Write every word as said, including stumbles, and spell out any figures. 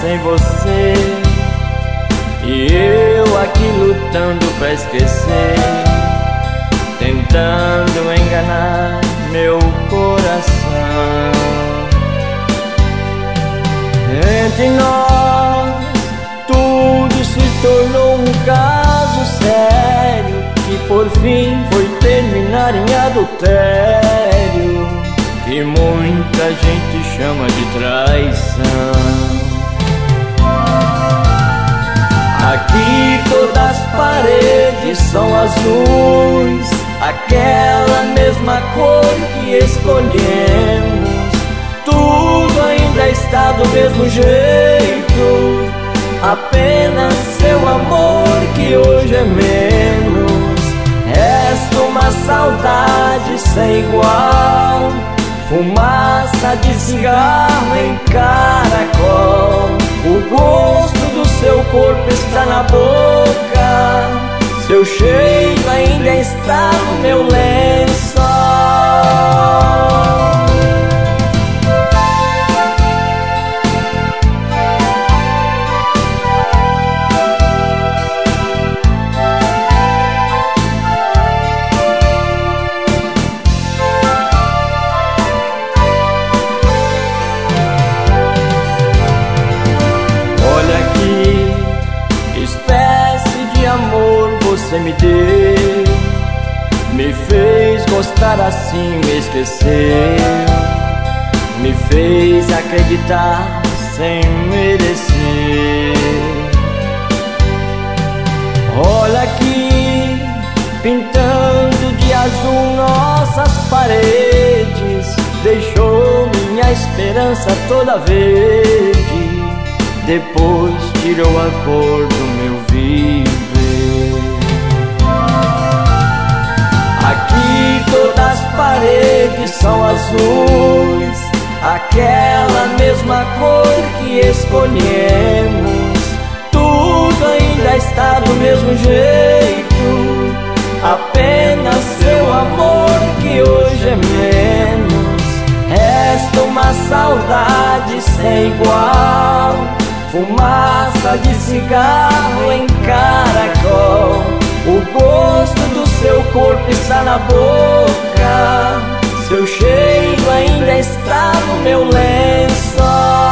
sem você, e eu aqui lutando pra esquecer, tentando enganar meu coração. Entre nós tudo se tornou um caso sério, que por fim foi terminar em adultério, que muita gente chama de traição. Aqui todas as paredes são azuis, aquela mesma cor que escolhemos. Tudo ainda está do mesmo jeito, apenas seu amor que hoje é menos. Resta uma saudade sem igual, fumaça de cigarro em caracol. O gosto do seu corpo está na boca, seu cheiro ainda está no meu lençol. Você me deu, me fez gostar assim, me esqueceu, me fez acreditar sem merecer. Olha aqui, pintando de azul nossas paredes, deixou minha esperança toda verde, depois tirou a cor do meu viver. Aqui todas as paredes são azuis, aquela mesma cor que escolhemos. Tudo ainda está do mesmo jeito, apenas seu amor que hoje é menos. Resta uma saudade sem igual, fumaça de cigarro em caracol. O gosto do seu corpo está na boca, seu cheiro ainda está no meu lençol.